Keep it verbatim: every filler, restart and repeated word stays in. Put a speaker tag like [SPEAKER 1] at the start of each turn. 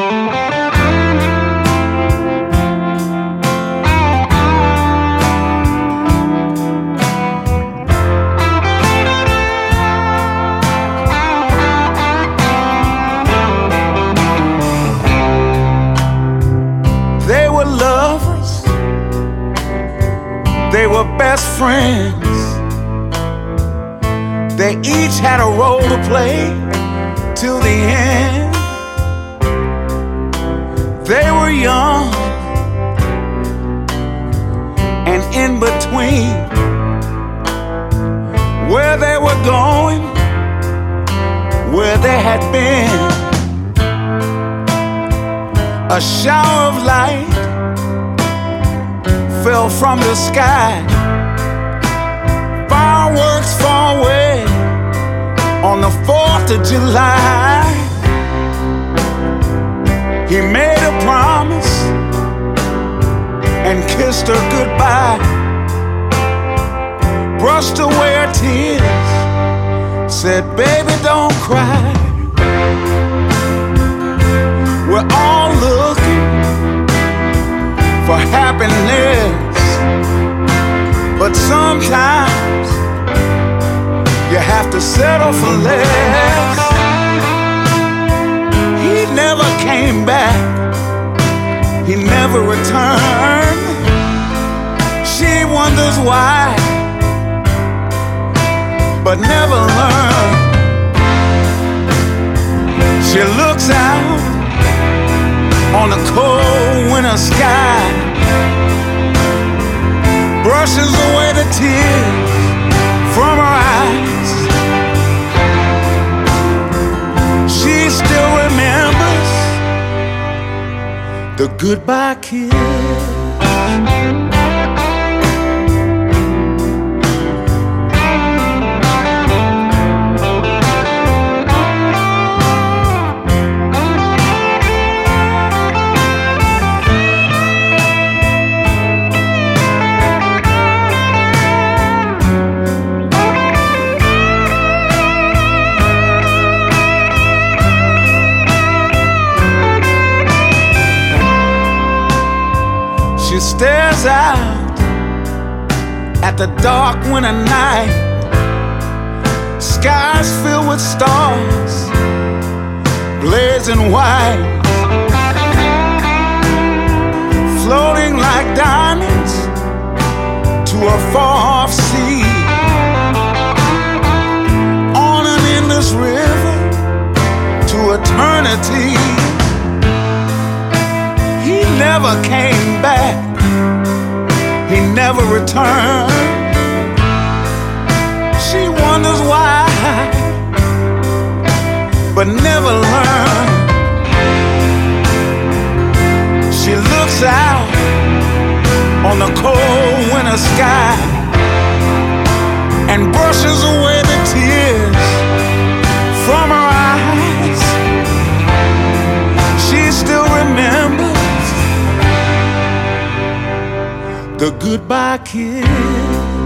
[SPEAKER 1] They were best friends. They each had a role to play till the end. They were young, and in between, where they were going, where they had been, a shower of light fell from the sky. Fireworks far away on the fourth of July. He made a promise and kissed her goodbye, brushed away her tears, said, "Baby, don't cry. We're all looking for happiness, but sometimes you have to settle for less." He never came back, he never returned. She wonders why, but never learned. She looks out on the cold winter sky, brushes away the tears from her eyes. She still remembers the goodbye kiss. She stares out at the dark winter night, skies filled with stars, blazing white, floating like diamonds to a far-off sea, on an endless river to eternity. He never came back, he never returned. She wonders why, but never learned. She looks out on the cold winter sky and brushes away the tears from her eyes. She still remembers the goodbye kiss.